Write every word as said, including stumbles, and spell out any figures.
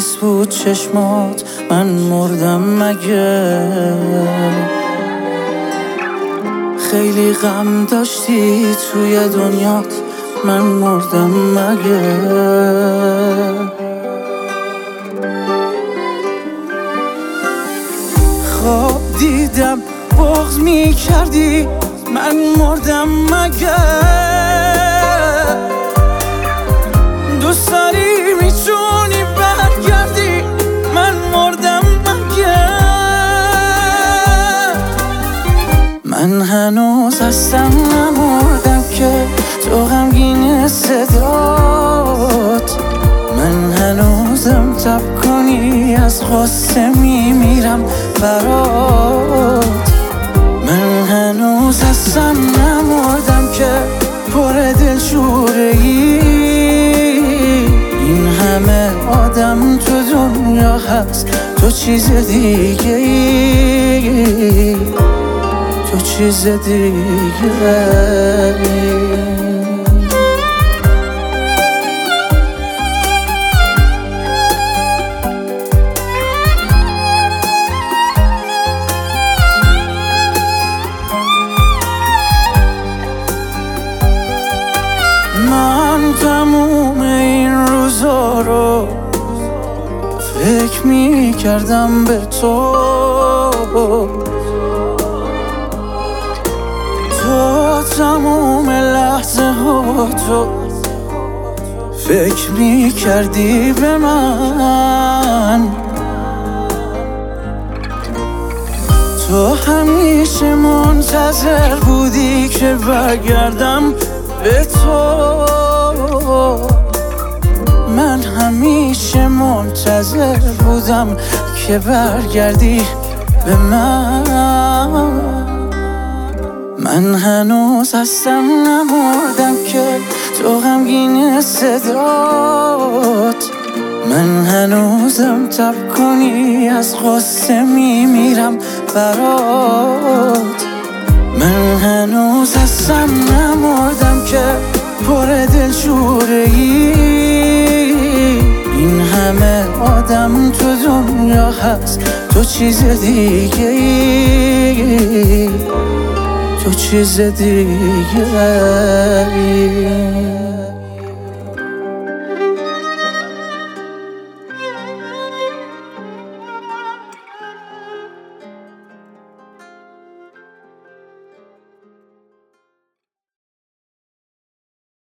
نیست بود چشمات، من مردم مگه؟ خیلی غم داشتی توی دنیات، من مردم مگه؟ خواب دیدم بغض می کردی، من مردم مگه؟ دوست داری میتونی برگردی، من مردم مگه؟ من هنوز هستم نمردم که تو غمگین صدات، من هنوزم تب کنی از غصه میمیرم برات. من هنوز هستم نمردم که پر دلشوره ای، این همه آدم تو دنیا هست، تو چیز دیگه ای، تو چیز دیگه ای. من تموم این روزا رو فکر می کردم به تو، تو تموم لحظه ها تو فکر می کردی به من، تو همیشه منتظر بودی که برگردم به تو، من همیشه منتظر بودم که برگردی به من. من هنوز هستم نمردم که تو غمگین صدات، من هنوزم تب کنی از غصه میمیرم برات. من هنوز هستم نمردم که پر دلشوره ای، این همه آدم تو دنیا هست، تو چیز دیگه ای، تو چیز دیگه ای.